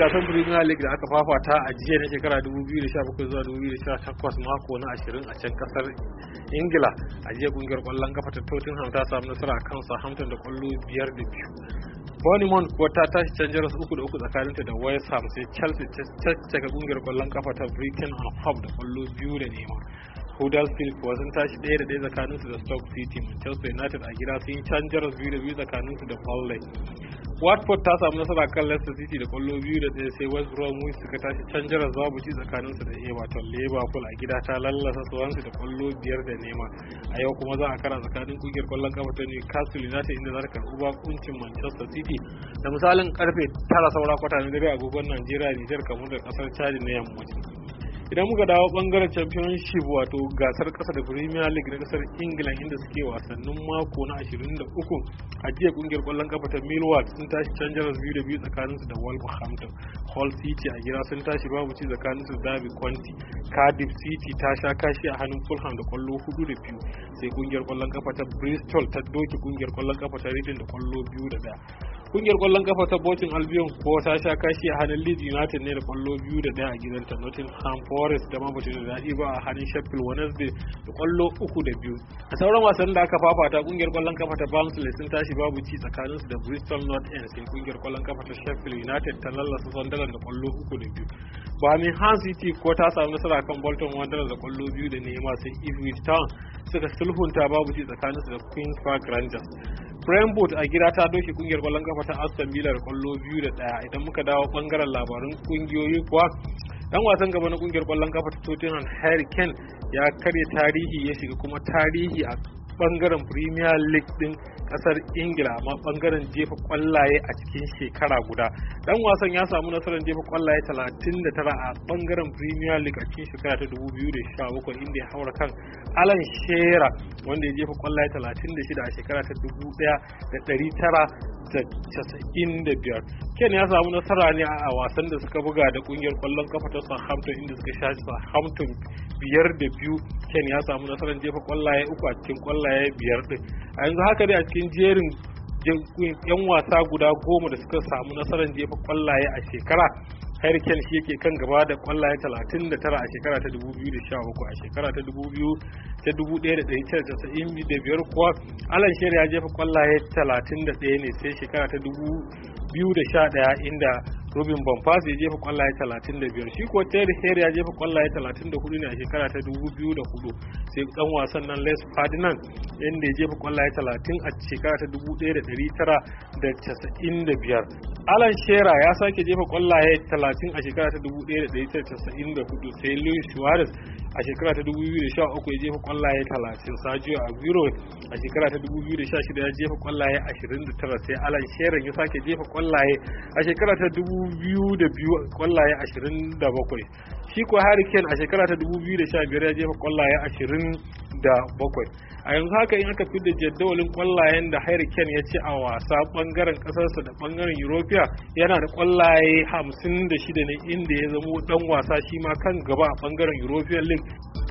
gasar Premier League da aka fafata a jiya na shekara 2017 zuwa 2018 mako na 20 a can kasar Ingila. A jiya kungiyar kwallon kafa ta Tottenham ta samu nasara a kan Southampton da kwallo 5-2. Bournemouth kuwa ta tashi can jaras 3-3 tsakaninta da West Ham, sai Chelsea ta caccaka kungiyar kwallon kafa ta Brighton and Hove da kwallo 2-0. Huddersfield kuwa sun tashi 1-1 tsakaninsu da Stoke City. Manchester United a gida sun yi can jaras 2-2 tsakaninsu da Burnley. Watford ta samu nasara kan Leicester City da kwallo 2-1, sai West Bromwich suka tashi can jaras babu ci tsakaninsu da Everton. Liverpool a gida ta lallasa Swansea da kwallo 5-0. A yau kuma za a kara tsakanin kungiyar kwallon kafa ta Newcastle United inda za ta karɓi bakuncin Manchester City da misalin karfe 9 saura kwata na dare agogon Najeriya, Nijar, kamar da kasar Chad na yammaci. Idan muka dawo bangaren championship wato gasar kasa da Premier League na kasar Ingila inda suke wasannin mako na 23, a jiya kungiyar kwallon kafa ta Millwall sun tashi can jaras 2-2 tsakaninsu da Wolverhampton. Hull City a gida sun tashi babu ci tsakaninsu da Derby County. Cardiff City ta sha kashi a hannun Fulham da kwallo 4-2, sai kungiyar kwallon kafa ta Bristol ta doke kungiyar kwallon kafa ta Reading da kwallo 2-1. Kungiyar kwallon kafa ta Bolton Albion ko ta sha kashi a hannun Leeds United ne da kwallo 2-1 a gidanta. Nottingham Forest da mabata da daɗi ba a hannun Sheffield Wednesday da kwallo 3-2. A sauran wasannin da aka fafata, kungiyar kwallon kafa ta Barnsley sun tashi babu ci tsakaninsu da Bristol North End, sai kungiyar kwallon kafa ta Sheffield United ta lallasa Sunderland da kwallo 3-2. Birmingham City ko ta samu nasara kan Bolton Wanderers da kwallo 2-0, sai Ipswich Town suka sulhunta babu ci tsakaninsu da Queen's Park Rangers. Brentford a gida ta doke kungiyar kwallon kafa ta Aston Villa da kwallo 2-1. Idan muka dawo bangaren labarun kungiyoyi kuwa, dan wasan gaba na kungiyar kwallon kafa ta Tottenham Harry Kane ya karya tarihi, ya shiga kuma tarihi a bangaren Premier League din kasar Ingila, amma bangaren jefa kwallaye a cikin shekara guda. Dan wasan ya samu nasarar jefa kwallaye 39 a bangaren Premier League a cikin shekara ta 2017, inda ya haura kan Alan Shearer wanda ya jefa kwallaye 36 a shekara ta 1995. Ken ya samu nasara ne a wasan da suka buga da kungiyar kwallon kafa ta Southampton inda suka sha Southampton 5-2. Ken ya samu nasarar jefa kwallaye 3 a cikin kwallaye 5 din. A yanzu haka dai a cikin jerin yan wasa guda 10 da suka samu nasarar jefa kwallaye a shekara, Harry Kane shi yake kan gaba da kwallaye 39 a shekara ta 2017. A shekara ta 1995 kuwa Alan Shearer ya jefa kwallaye 31 ne, sai shekara ta 2011 inda Robin van Persie ya jefa kwallaye 35. Shi kuwa Thierry Henry ya jefa kwallaye 34 ne a shekara ta 2004, sai dan wasan nan Les Ferdinand inda ya jefa kwallaye 30 a shekara ta 1995. Alan Shearer ya sake jefa kwallaye 30 a shekara ta 1994, sai Luis Suarez a shekara ta 2013 ya jefa kwallaye 30. Sergio Aguero a shekara ta 2016 ya jefa kwallaye 29, sai Alan Shearer ya sake jefa kwallaye a shekara ta 2002 kwallaye 27. Shi ko Harry Kane a shekara ta 2015 ya jefa kwallaye 27. A yanzu haka in aka fidda jadawalin kwallayen da Harry Kane ya ci a wasa bangaren kasarsa da bangaren Europea, yana da kwallaye 56 ne, inda ya zamo dan wasa shi ma kan gaba a bangaren European League.